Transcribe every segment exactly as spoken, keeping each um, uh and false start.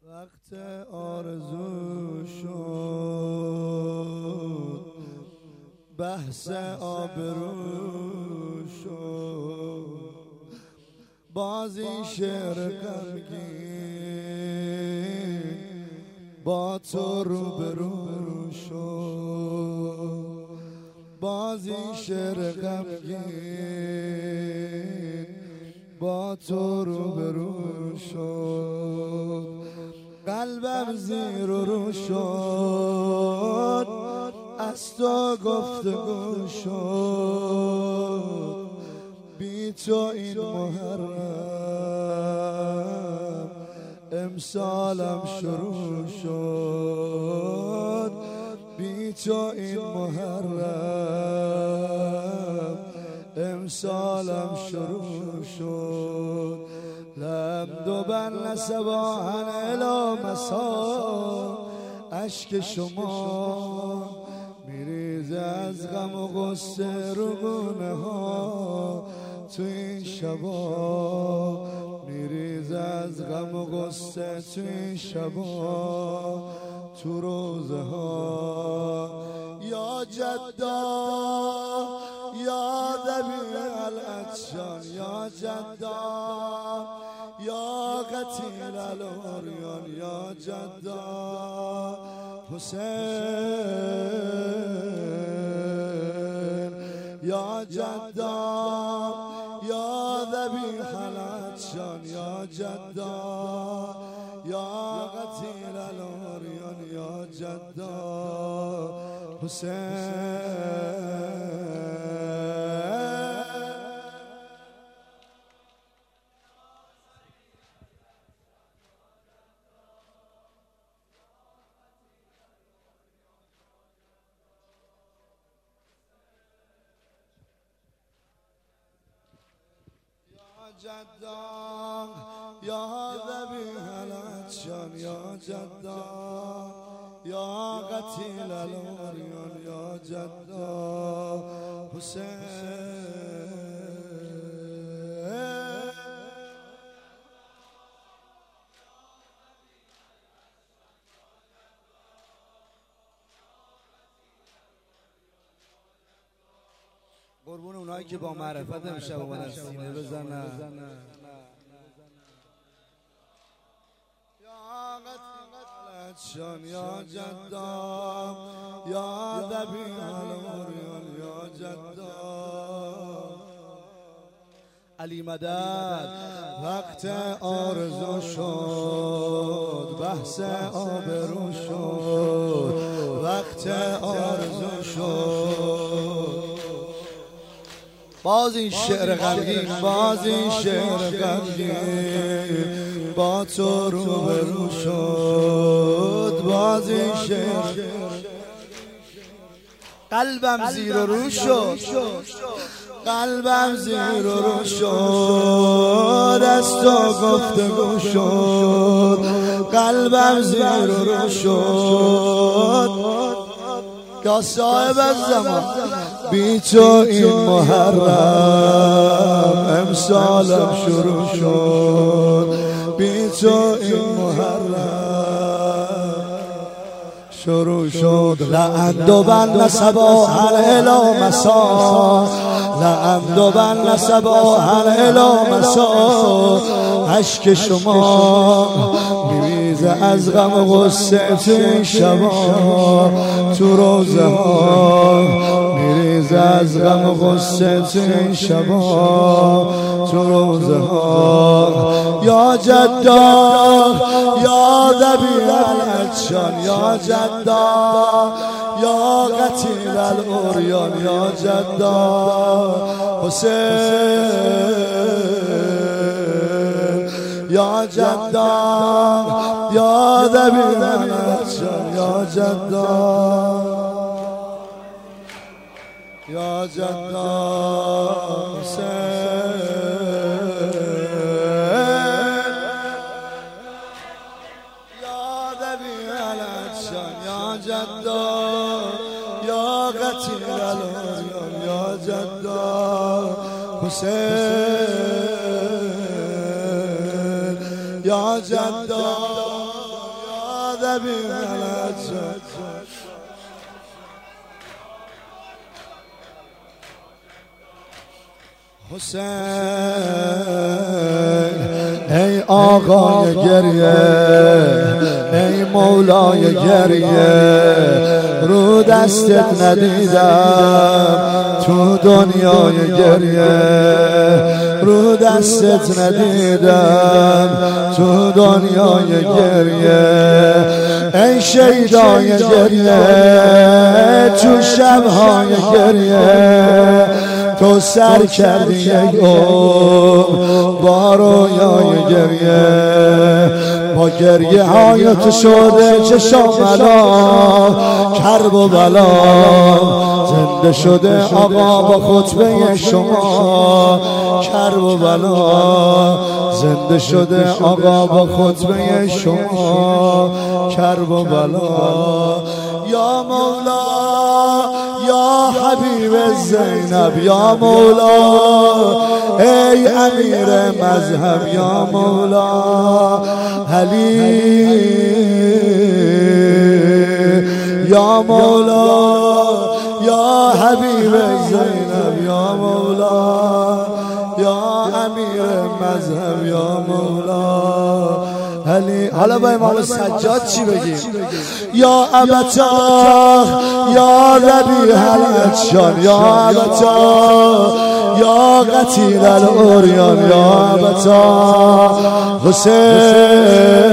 وقت آرزو شد، بحث آبرو شد، بازی شعر غمگین با تو روبرو شد، بازی شعر غمگین با تو روبرو شد. قلبم زیر و رو شد، از تو گفتگو شد، بی تو این محرم امسالم شروع شد، بی تو این محرم امسالم شروع شد. لم دو بن صباحن الی مسا، اشک شما میریزه از غم و غصه رو گونه ها، تو این شبا میریزه از غم و غصه، تو این شبا تو روزه ها. یا جدا یا ذبیح العطشان، یا جدا یا قتیل العریان، یا جدا حسین، یا جدا یا ذبیح العطشان، یا جدا یا قتیل العریان، یا جدا حسین. جدا یا ذبیح العطشان، یا جدا یا قتیل العریان، یا جدا حسین. قربون اونایی که با معرفت امشب اومدن سینه بزنن. یا قتیل یا جدا یا ذبیح العریان، یا جدا علی مدد. وقت آرزو شد، بحث آبرو شد، وقت آرزو شد، باز این شعر غمگین، باز این شعر غمگین با تو روبرو شد، باز این شعر. قلبم زیر و رو شد، قلبم زیر و رو شد، از تو گفتگو شد، قلبم زیر و رو شد. یا صاحب الزمان بی تو این محرم امسالم شروع شد، بی تو این محرم شروع شد. لأندبن صباحا الی مسا، لأندبن صباحا الی مسا، اشک شما میریزه از غم و غصه، تو این شبا تو روزه ها میریزه از غم و غصه، تو این شبا تو روزه ها. یا جدا یا ذبیح العطشان، یا جدا یا قتیل العریان، یا جدا حسین، یا جدا یا ذبیح العطشان، یا جدا یا جدا حسین، یا ذبیح العطشان، یا جدا یا قتیل العریان، یا جدا حسین، یا جدا ذبی الحسن حسین ای آقای گریه ای مولای گریه رو دستت ندیدم تو دنیای گریه رو دستت ندیدم تو دنیای گریه ای شیدای گریه تو شبهای گریه تو سر کردی یک عمر با رویای گریه با گریه های تو شده چشم بلا کرب و بلا زنده شده آقا با خطبه شما کرب و بلا زنده شده آقا با خطبه شما کرب و بلا یا مولا یا حبیب زینب یا مولا ای امیر مذهب یا مولا علی یا مولا یا حبیب زینب یا مولا یا امیر مذهب یا مولا علی. حالا با امام سجاد چی بگیم؟ یا ابتا یا ذبیح العطشان یا ابتا یا قتیل العریان یا ابتا حسین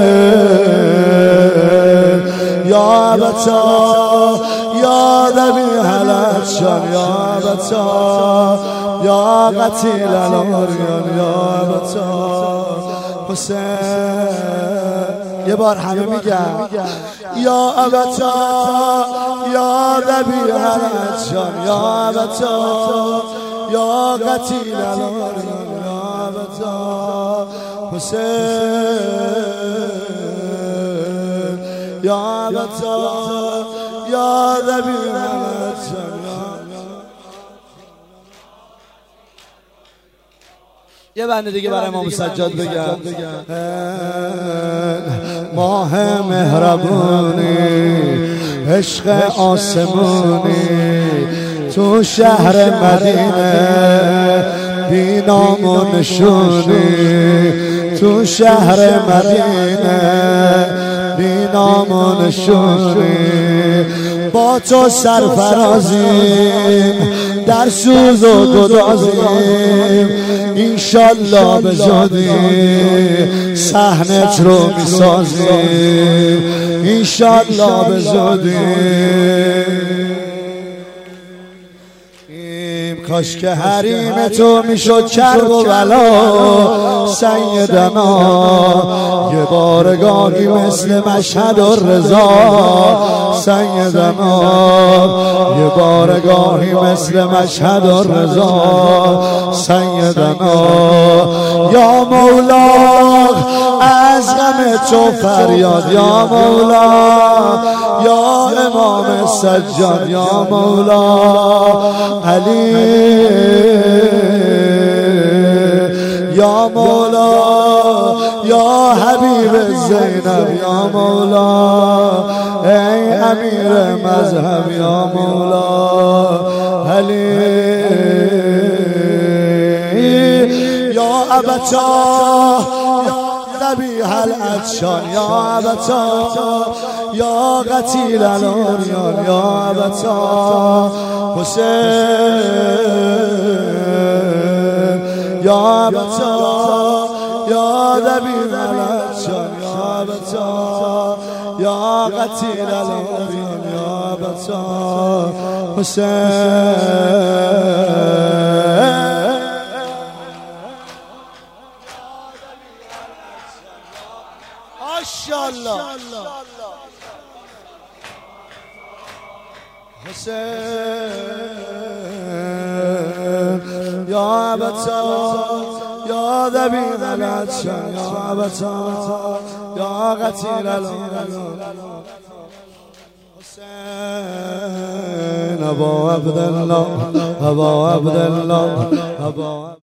یا ابتا یا ذبیح العطشان یا ابتا یا قتیل العریان یا ابتا حسین. یه بار همه میگم یا ابتا یا ذبیح العطشان یا ابتا یا قتیل العریان یا ابتا حسین یا ابتا یا ذبیح العطشان. یه بنده دیگه برای امام سجاد بگم ماه مهربونی عشق آسمونی تو شهر مدینه بی نام و نشونی تو شهر مدینه بی نام و نشونی با تو سرفرازیم در سوز و گدازیم انشالله به زودی صحنت رو میسازیم انشالله به زودی. کاش که حریم تو میشد کرب و بلا سیدنا یه بارگاهی مثل مشهد و رضا سیدنا یه بارگاهی مثل مشهد و رضا سیدنا یا مولا از غم تو فریاد یا مولا یا امام سجاد یا مولا علی یا مولا یا حبیب زینب یا مولا ای امیر مذهب یا مولا علی یا ابتا ذبیح العطشان یا ابتا یا قتیل العریان یا ابتا حسین یا ابتا یا ذبیح العطشان یا ابتا یا قتیل العریان یا ابتا حسین. ماشاءالله حسین یا ابتا یا ذبیح العطشان یا ابتا یا قتیل العریان حسین ابا عبدالله ابا عبدالله ابا